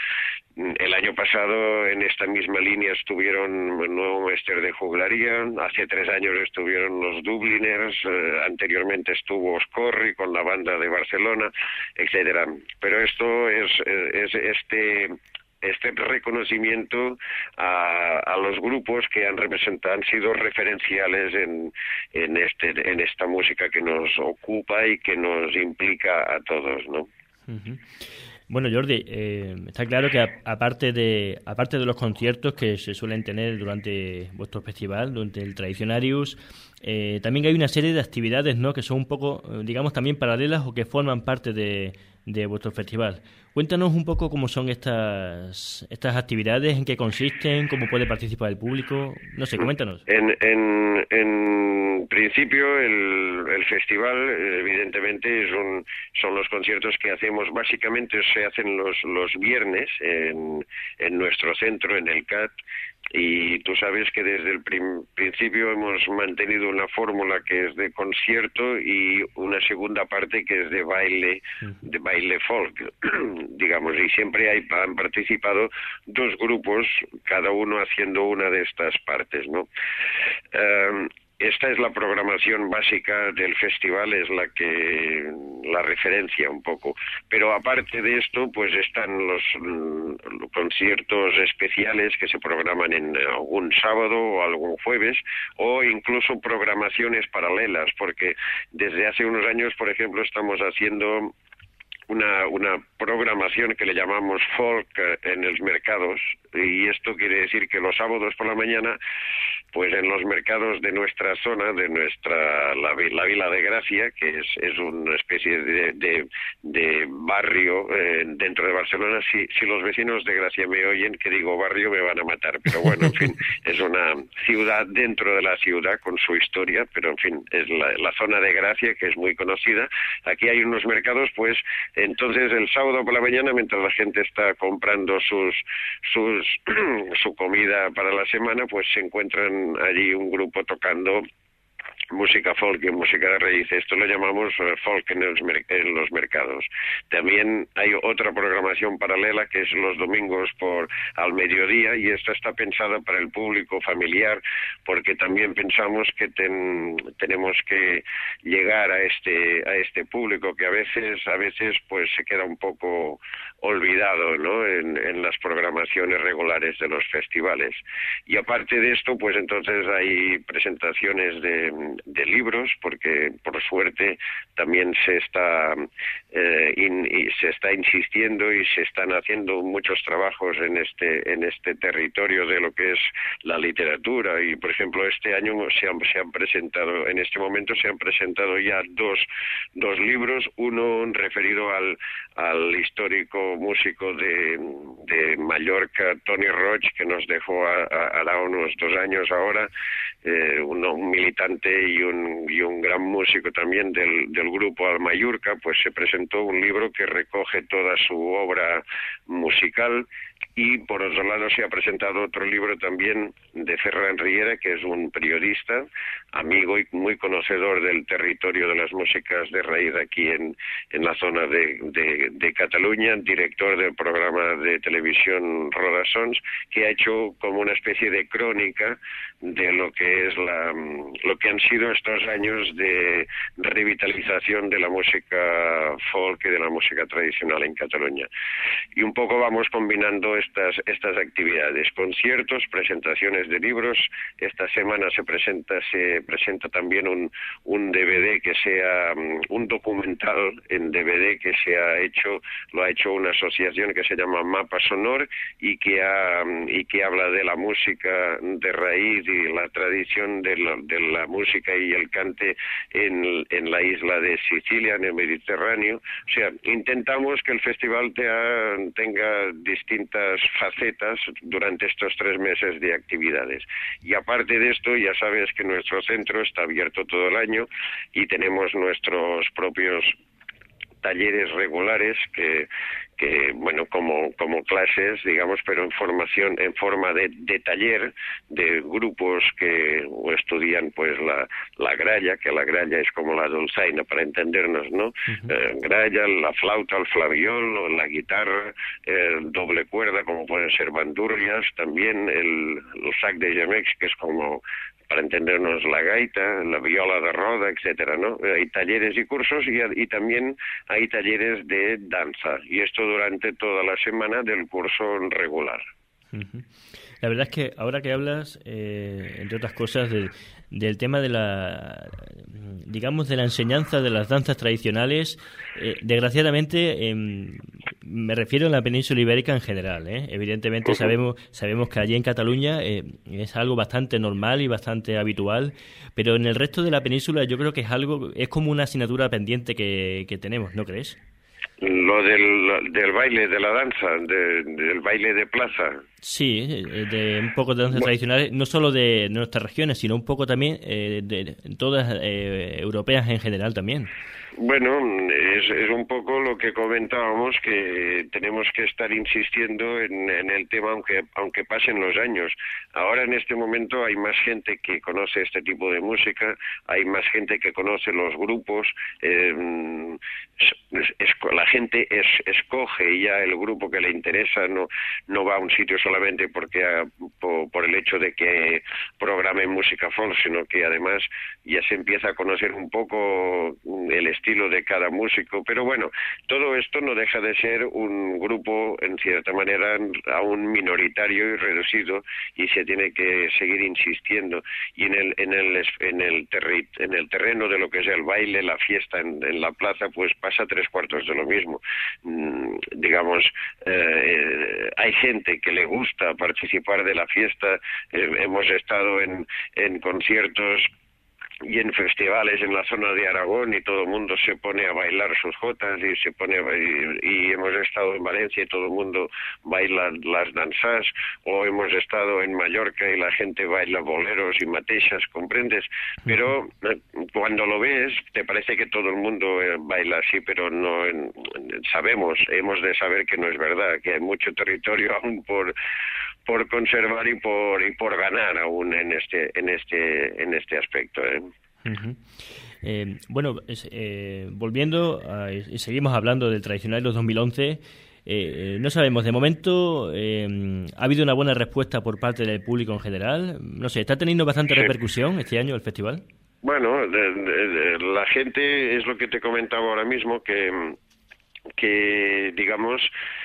El año pasado en esta misma línea estuvieron Nuevo Mester de Juglaría, hace tres años estuvieron los Dubliners, eh, anteriormente estuvo Oscorri con la banda de Barcelona, etcétera. Pero esto es, es este este reconocimiento a, a los grupos que han representado, han sido referenciales en, en este en esta música que nos ocupa y que nos implica a todos, ¿no? Uh-huh. Bueno, Jordi, eh, está claro que a, aparte de aparte de los conciertos que se suelen tener durante vuestro festival, durante el Tradicionarius, eh, también hay una serie de actividades, ¿no?, que son un poco, digamos, también paralelas o que forman parte de, de vuestro festival. Cuéntanos un poco cómo son estas estas actividades, en qué consisten, cómo puede participar el público. No sé, coméntanos. En, en, en principio, el, el festival, evidentemente, es un, son los conciertos que hacemos. Básicamente se hacen los, los viernes en, en nuestro centro, en el C A T. Y tú sabes que desde el prim- principio hemos mantenido una fórmula que es de concierto y una segunda parte que es de baile, de baile folk, digamos, y siempre hay, han participado dos grupos, cada uno haciendo una de estas partes, ¿no? Um, Esta es la programación básica del festival, es la que la referencia un poco. Pero aparte de esto, pues están los, los conciertos especiales que se programan en algún sábado o algún jueves, o incluso programaciones paralelas, porque desde hace unos años, por ejemplo, estamos haciendo una, una programación que le llamamos folk en los mercados, y esto quiere decir que los sábados por la mañana, pues en los mercados de nuestra zona, de nuestra la, la Vila de Gracia, que es, es una especie de, de, de barrio eh, dentro de Barcelona. Si, si los vecinos de Gracia me oyen que digo barrio, me van a matar, pero bueno, en fin, es una ciudad dentro de la ciudad con su historia, pero en fin, es la, la zona de Gracia, que es muy conocida. Aquí hay unos mercados, pues entonces el sábado por la mañana, mientras la gente está comprando sus sus su comida para la semana, pues se encuentran allí un grupo tocando música folk y música de raíz. Esto lo llamamos uh, folk en, el, en los mercados. También hay otra programación paralela que es los domingos por al mediodía, y esta está pensada para el público familiar, porque también pensamos que ten, tenemos que llegar a este a este público que a veces a veces pues se queda un poco olvidado, ¿no?, en, en las programaciones regulares de los festivales. Y aparte de esto, pues entonces hay presentaciones de, de libros, porque por suerte también se está eh, in, y se está insistiendo y se están haciendo muchos trabajos en este en este territorio de lo que es la literatura. Y por ejemplo, este año se han, se han presentado, en este momento se han presentado ya dos dos libros, uno referido al al histórico músico de, de Mallorca, Toni Roig, que nos dejó a, a, hará unos dos años ahora, eh, un, un militante y un, y un gran músico también del, del grupo Almayurca. Pues se presentó un libro que recoge toda su obra musical. Y por otro lado se ha presentado otro libro también de Ferran Riera, que es un periodista, amigo y muy conocedor del territorio de las músicas de raíz aquí en, en la zona de, de, de Cataluña, director del programa de televisión Rodasons, que ha hecho como una especie de crónica de lo que es la lo que han sido estos años de revitalización de la música folk y de la música tradicional en Cataluña. Y un poco vamos combinando estas estas actividades, conciertos, presentaciones de libros. Esta semana se presenta se presenta también un un D V D que sea un documental en D V D que se ha hecho lo ha hecho una asociación que se llama Mapa Sonor, y que ha y que habla de la música de raíz y la tradición de la, de la música y el cante en, en la isla de Sicilia, en el Mediterráneo. O sea, intentamos que el festival te ha, tenga distintas facetas durante estos tres meses de actividades. Y aparte de esto, ya sabes que nuestro centro está abierto todo el año y tenemos nuestros propios talleres regulares que que bueno como como clases, digamos, pero en formación en forma de, de taller, de grupos que estudian pues la la gralla, que la gralla es como la dulzaina para entendernos, ¿no? Uh-huh. eh, gralla, la flauta, el flaviol, la guitarra, el doble cuerda, como pueden ser bandurrias, también el, el sac de gemecs, que es como para entendernos la gaita, la viola de roda, etcétera, ¿no? Hay talleres y cursos y, y también hay talleres de danza, y esto durante toda la semana del curso regular. Uh-huh. La verdad es que ahora que hablas, eh, entre otras cosas, de, del tema de la, digamos, de la enseñanza de las danzas tradicionales, eh, desgraciadamente, eh, me refiero a la península ibérica en general, ¿eh? Evidentemente sabemos sabemos que allí en Cataluña eh, es algo bastante normal y bastante habitual, pero en el resto de la península yo creo que es algo, es como una asignatura pendiente que, que tenemos, ¿no crees? Lo del, del baile, de la danza, de, del baile de plaza. Sí, de un poco de danzas bueno. tradicionales, no solo de nuestras regiones, sino un poco también eh, de, de todas eh, europeas en general también. Bueno, es, es un poco lo que comentábamos, que tenemos que estar insistiendo en, en el tema, aunque aunque pasen los años. Ahora en este momento hay más gente que conoce este tipo de música, hay más gente que conoce los grupos, eh, es, es, la gente es, escoge ya el grupo que le interesa, no no va a un sitio solamente porque a, por, por el hecho de que programe música folk, sino que además ya se empieza a conocer un poco el estilo de cada músico. Pero bueno, todo esto no deja de ser un grupo en cierta manera aún minoritario y reducido, y se tiene que seguir insistiendo. Y en el en el en el terri, en el terreno de lo que es el baile, la fiesta en, en la plaza, pues pasa tres cuartos de lo mismo. mismo. Mm, digamos, eh, hay gente que le gusta participar de la fiesta. Eh, hemos estado en, en conciertos y en festivales en la zona de Aragón y todo el mundo se pone a bailar sus jotas y se pone a, y, y hemos estado en Valencia y todo el mundo baila las danzas, o hemos estado en Mallorca y la gente baila boleros y mateixas, ¿comprendes? Pero eh, cuando lo ves te parece que todo el mundo eh, baila así, pero no en, sabemos, hemos de saber que no es verdad, que hay mucho territorio aún por por conservar y por y por ganar aún en este en este en este aspecto, ¿eh? Uh-huh. Eh, bueno, es, eh, volviendo a, y seguimos hablando del tradicional dos mil once. Eh, no sabemos, de momento eh, ha habido una buena respuesta por parte del público en general. No sé, ¿está teniendo bastante sí. repercusión este año el festival? Bueno, de, de, de, la gente, es lo que te comentaba ahora mismo, que que digamos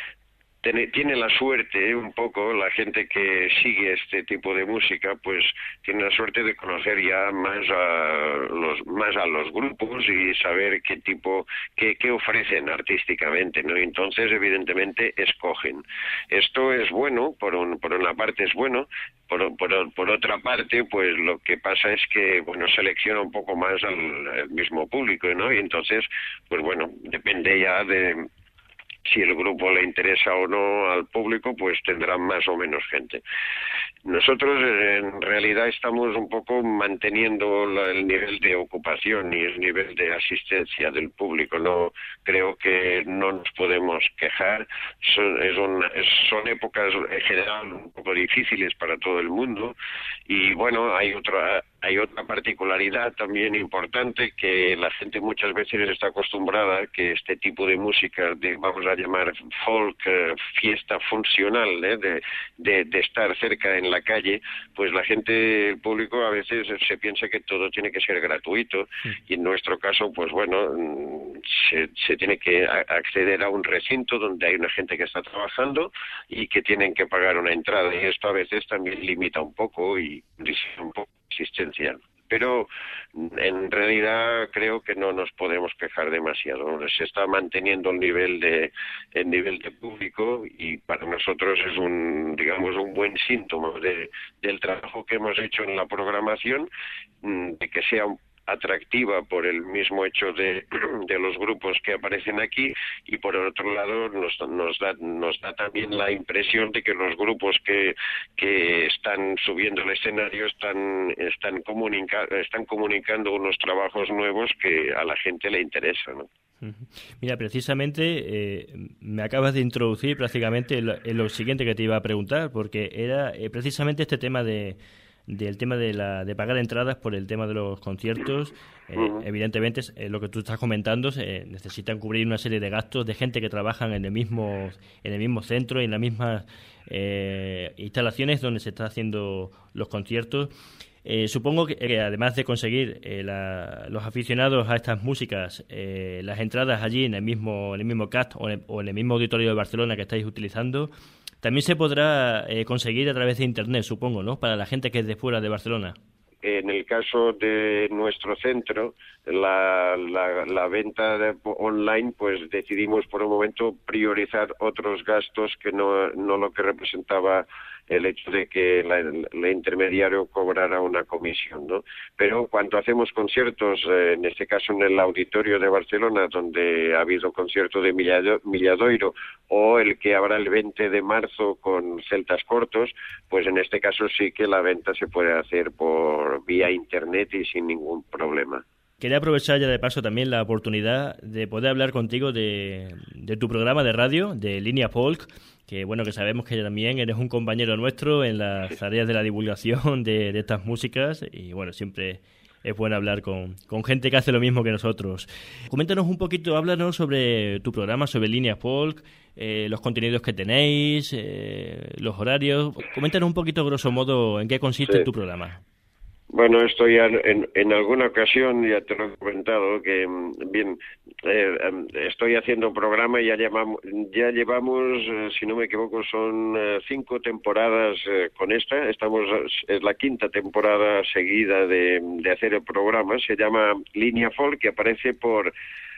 tiene la suerte, un poco, la gente que sigue este tipo de música, pues tiene la suerte de conocer ya más a los más a los grupos y saber qué tipo, qué, qué ofrecen artísticamente, ¿no? Entonces, evidentemente, escogen. Esto es bueno, por, un, por una parte es bueno, por, por, por otra parte, pues lo que pasa es que, bueno, selecciona un poco más al, al mismo público, ¿no? Y entonces, pues bueno, depende ya de si el grupo le interesa o no al público, pues tendrá más o menos gente. Nosotros en realidad estamos un poco manteniendo la, el nivel de ocupación y el nivel de asistencia del público. No creo que no nos podemos quejar. Son, es una, es, son épocas en general un poco difíciles para todo el mundo y bueno, hay otra hay otra particularidad también importante, que la gente muchas veces está acostumbrada que este tipo de música, de vamos a llamar folk, eh, fiesta funcional, ¿eh? de, de, de estar cerca en la calle, pues la gente, el público a veces se piensa que todo tiene que ser gratuito y en nuestro caso, pues bueno, se, se tiene que a, acceder a un recinto donde hay una gente que está trabajando y que tienen que pagar una entrada, y esto a veces también limita un poco y dice un poco existencial. Pero en realidad creo que no nos podemos quejar demasiado. Se está manteniendo el nivel de el nivel de público y para nosotros es un, digamos, un buen síntoma de, del trabajo que hemos hecho en la programación, de que sea un atractiva por el mismo hecho de, de los grupos que aparecen aquí, y por otro lado nos, nos da nos da también la impresión de que los grupos que que están subiendo al escenario están están comunica, están comunicando unos trabajos nuevos que a la gente le interesa, ¿no? Mira, precisamente eh, me acabas de introducir prácticamente en lo, en lo siguiente que te iba a preguntar, porque era eh, precisamente este tema de del tema de la de pagar entradas por el tema de los conciertos. Eh, uh-huh. Evidentemente, eh, lo que tú estás comentando, se necesitan cubrir una serie de gastos de gente que trabajan en el mismo en el mismo centro y en las mismas eh, instalaciones donde se están haciendo los conciertos. Eh, supongo que, que además de conseguir eh, la, los aficionados a estas músicas eh, las entradas allí en el mismo en el mismo cast o en el, o en el mismo auditorio de Barcelona que estáis utilizando, también se podrá eh, conseguir a través de Internet, supongo, ¿no?, para la gente que es de fuera de Barcelona. En el caso de nuestro centro, la, la, la venta de, online, pues decidimos por un momento priorizar otros gastos que no, no lo que representaba el hecho de que la, el intermediario cobrara una comisión, ¿no? Pero cuando hacemos conciertos, eh, en este caso en el Auditorio de Barcelona, donde ha habido concierto de Millado, Milladoiro, o el que habrá el veinte de marzo con Celtas Cortos, pues en este caso sí que la venta se puede hacer por vía internet y sin ningún problema. Quería aprovechar ya de paso también la oportunidad de poder hablar contigo de, de tu programa de radio, de Línea Folk, que bueno, que sabemos que también eres un compañero nuestro en las tareas de la divulgación de, de estas músicas, y bueno, siempre es bueno hablar con, con gente que hace lo mismo que nosotros. Coméntanos un poquito, háblanos sobre tu programa, sobre Línea Folk, eh, los contenidos que tenéis, eh, los horarios. Coméntanos un poquito, grosso modo, en qué consiste sí. tu programa. Bueno, esto ya en, en alguna ocasión ya te lo he comentado, que bien, eh, estoy haciendo un programa y ya llevamos, ya llevamos, si no me equivoco, son cinco temporadas eh, con esta. Estamos, es la quinta temporada seguida de, de hacer el programa. Se llama Línea Folk, que aparece por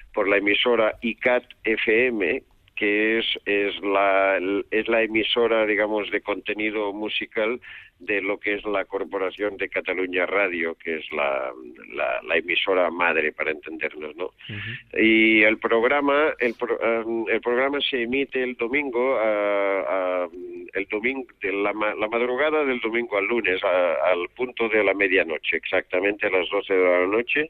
por la emisora I C A T F M, que es, es, la, es la emisora, digamos, de contenido musical de lo que es la Corporación de Cataluña Radio, que es la, la, la emisora madre, para entendernos, ¿no? Uh-huh. Y el programa el, pro, um, el programa se emite el domingo, a, a, el domingo de la, la madrugada del domingo al lunes, a, al punto de la medianoche, exactamente a las doce de la noche.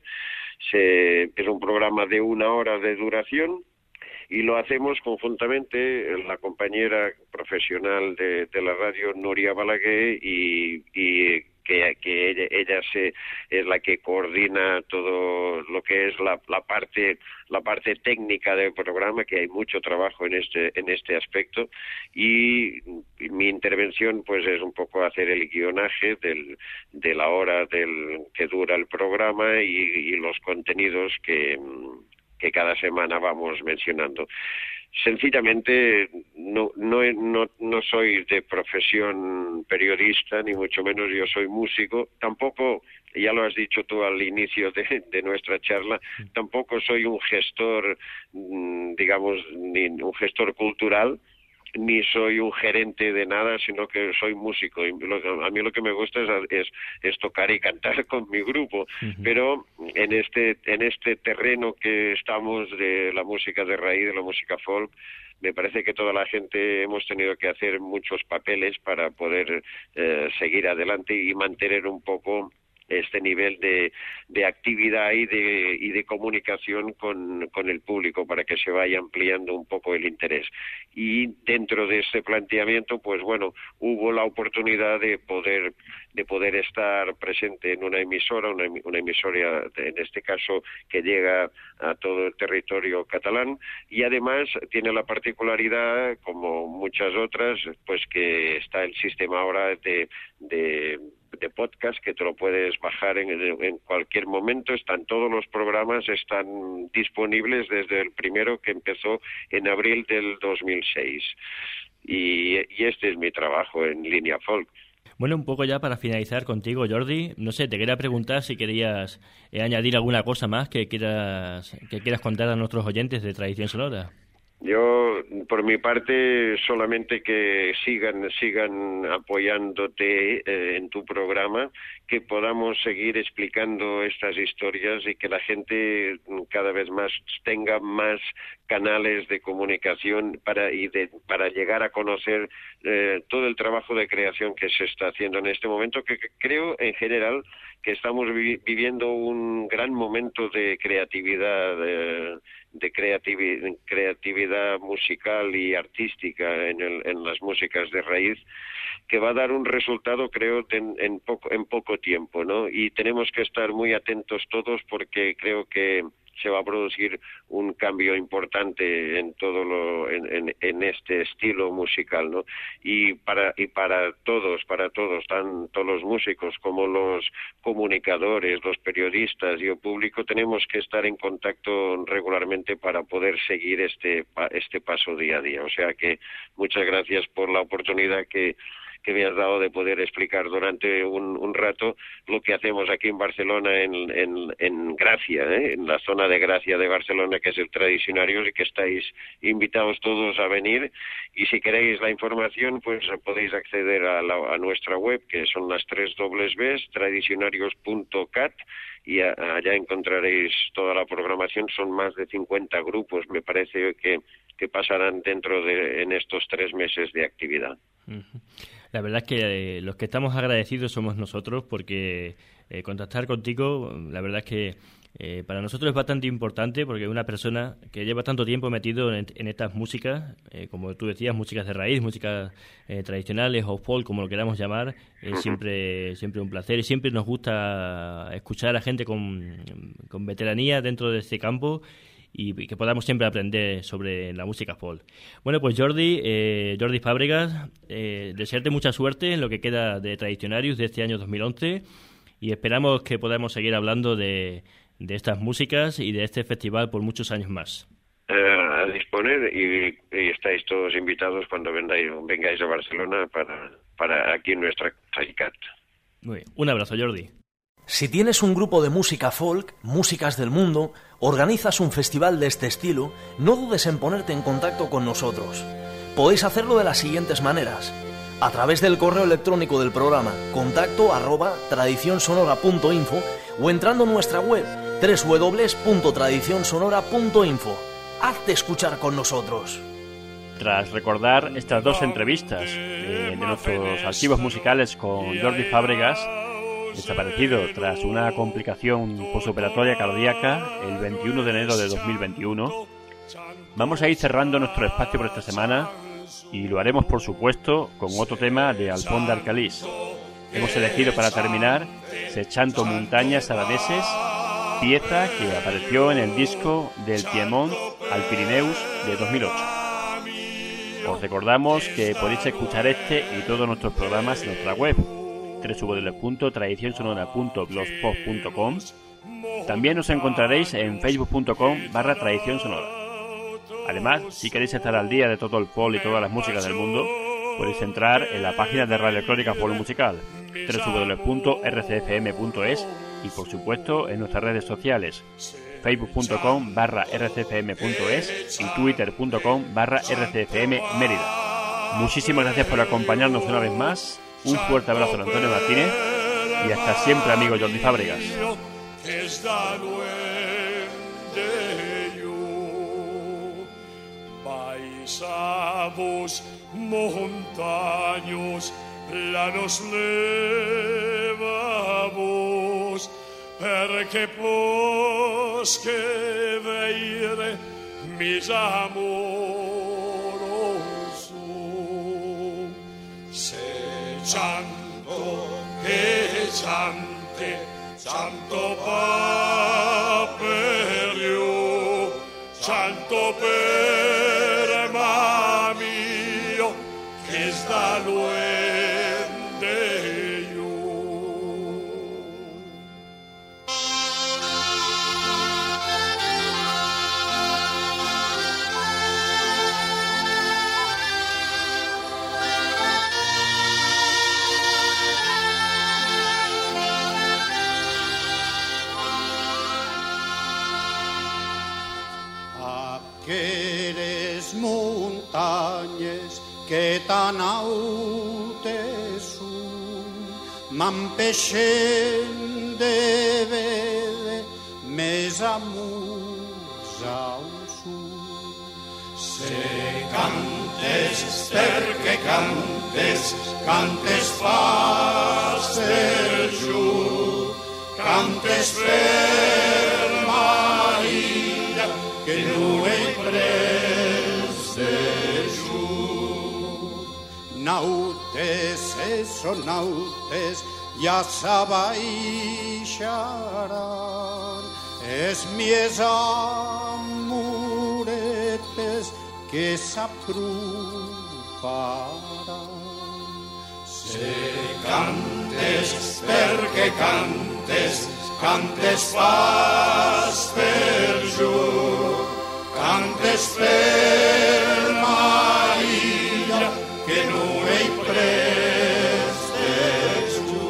Se, es un programa de una hora de duración, y lo hacemos conjuntamente la compañera profesional de, de la radio, Nuria Balaguer, y, y que, que ella, ella se, es la que coordina todo lo que es la, la parte la parte técnica del programa, que hay mucho trabajo en este en este aspecto, y, y mi intervención pues es un poco hacer el guionaje del, de la hora del que dura el programa y, y los contenidos que que cada semana vamos mencionando. Sencillamente no, no, no, no soy de profesión periodista, ni mucho menos. Yo soy músico, tampoco, ya lo has dicho tú al inicio de, de nuestra charla, tampoco soy un gestor, digamos, ni un gestor cultural, ni soy un gerente de nada, sino que soy músico. Y lo, a mí lo que me gusta es, es, es tocar y cantar con mi grupo. Uh-huh. Pero en este en este terreno que estamos de la música de raíz, de la música folk, me parece que toda la gente hemos tenido que hacer muchos papeles para poder eh, seguir adelante y mantener un poco este nivel de, de actividad y de, y de comunicación con, con el público, para que se vaya ampliando un poco el interés. Y dentro de este planteamiento, pues bueno, hubo la oportunidad de poder de poder estar presente en una emisora, una, una emisora en este caso que llega a todo el territorio catalán, y además tiene la particularidad, como muchas otras, pues que está el sistema ahora de, de de podcast, que te lo puedes bajar en, en cualquier momento. Están todos los programas, están disponibles desde el primero, que empezó en abril del dos mil seis, y, y este es mi trabajo en Línea Folk. Bueno, un poco ya para finalizar contigo, Jordi, no sé, te quería preguntar si querías eh, añadir alguna cosa más que quieras que quieras contar a nuestros oyentes de Tradición Sonora. Yo, por mi parte, solamente que sigan sigan apoyándote eh, en tu programa, que podamos seguir explicando estas historias y que la gente cada vez más tenga más canales de comunicación para y de, para llegar a conocer eh, todo el trabajo de creación que se está haciendo en este momento, que, que creo en general que estamos vi- viviendo un gran momento de creatividad, de, de creativi- creatividad musical y artística en, el, en las músicas de raíz, que va a dar un resultado, creo, en, en poco en poco tiempo, ¿no? Y tenemos que estar muy atentos todos, porque creo que se va a producir un cambio importante en todo lo en, en, en este estilo musical, ¿no? Y para y para todos, para todos, tanto los músicos como los comunicadores, los periodistas y el público, tenemos que estar en contacto regularmente para poder seguir este este paso día a día. O sea que muchas gracias por la oportunidad que que me has dado de poder explicar durante un, un rato lo que hacemos aquí en Barcelona, en, en, en Gracia, ¿eh? en la zona de Gracia de Barcelona, que es el Tradicionarios, y que estáis invitados todos a venir. Y si queréis la información, pues podéis acceder a, la, a nuestra web, que son las tres dobles ves, tradicionarios punto cat, y a, allá encontraréis toda la programación. Son más de cincuenta grupos, me parece, que, que pasarán dentro de en estos tres meses de actividad. Uh-huh. La verdad es que eh, los que estamos agradecidos somos nosotros, porque eh, contactar contigo, la verdad es que eh, para nosotros es bastante importante, porque una persona que lleva tanto tiempo metido en, en estas músicas, eh, como tú decías, músicas de raíz, músicas eh, tradicionales o folk, como lo queramos llamar, es uh-huh. siempre siempre un placer, y siempre nos gusta escuchar a gente con, con veteranía dentro de este campo, y que podamos siempre aprender sobre la música folk. Bueno, pues Jordi, eh, Jordi Fábregas, eh, desearte mucha suerte en lo que queda de Tradicionarios de este año dos mil once, y esperamos que podamos seguir hablando de, de estas músicas y de este festival por muchos años más. Eh, a disponer, y, y estáis todos invitados cuando vengáis, vengáis a Barcelona para, para aquí en nuestra C A T. Muy bien. Un abrazo, Jordi. Si tienes un grupo de música folk, músicas del mundo, organizas un festival de este estilo, no dudes en ponerte en contacto con nosotros. Podéis hacerlo de las siguientes maneras: a través del correo electrónico del programa, contacto arroba tradicionsonora punto info, o entrando en nuestra web doble u doble u doble u punto tradicionsonora punto info. Hazte escuchar con nosotros. Tras recordar estas dos entrevistas eh, de nuestros archivos musicales con Jordi Fábregas, desaparecido tras una complicación postoperatoria cardíaca el veintiuno de enero de dos mil veintiuno, vamos a ir cerrando nuestro espacio por esta semana y lo haremos, por supuesto, con otro tema de Alpón de Alcalís. Hemos elegido para terminar Sechando Montañas Araneses, pieza que apareció en el disco del Piemont al Pirineus de dos mil ocho. Os recordamos que podéis escuchar este y todos nuestros programas en nuestra web doble u doble u doble u punto tradicionsonora punto blogspot punto com. También nos encontraréis en facebook punto com barra tradicionsonora. Además, si queréis estar al día de todo el folk y todas las músicas del mundo, podéis entrar en la página de Radio Crónica Folk Musical doble u doble u doble u punto r c f m punto es y, por supuesto, en nuestras redes sociales facebook punto com barra r c f m punto es y twitter punto com barra r c f m Mérida. Muchísimas gracias por acompañarnos una vez más. Un fuerte abrazo de Antonio Martínez y hasta siempre, amigo Jordi Fábregas. Paisavos, montaños, planos levavos, perché posche veire mis amoroso. Se canto che cante, canto paperio, canto per mamio, che sta luende io. Aqueres montañes que tan autes sun, m'empeixen de vede més amunt al sud. Se cantes perquè cantes, cantes fas per jo, cantes per Maria, que no he pres de jo. Nautes són nautes, ja s'abaixaran es mies amoretes que s'aproparan. Se cantes perquè cantes, cantes fas per jo, cantes per Maria, que no he pres de jo.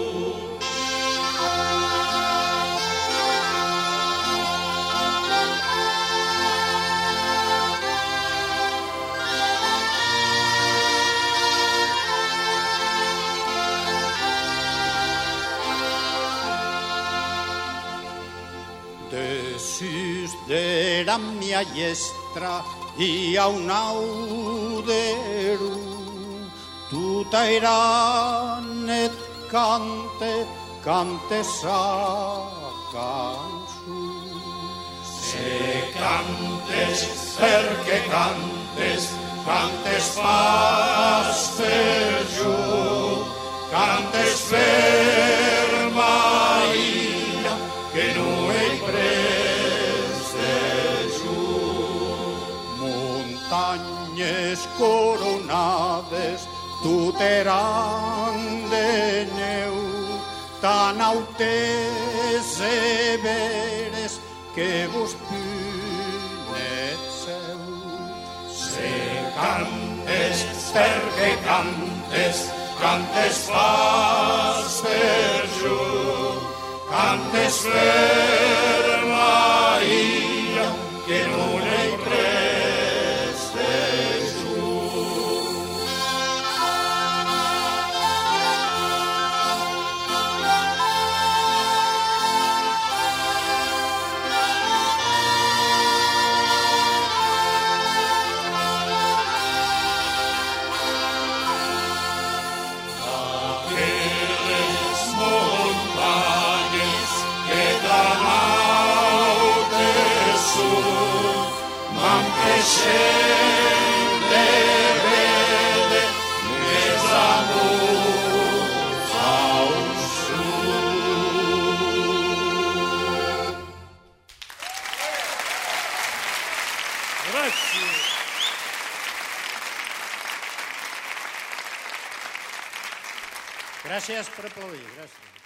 Desús de la mia llestra hi ha un auderu, tot airan et cante, cante sa cançó. Se cantes perquè cantes, cantes fas per jo, cantes per Maria, que no he pres de jo. Muntanyes coronades, tot eran de neu, tan autes e veres que vos punet seu. Se cantes perquè cantes, cantes fas per jo, cantes per la illa che non è preste giù. Scende vede mezzamuza un su. Grazie. Gracias per aplaudir, gracias.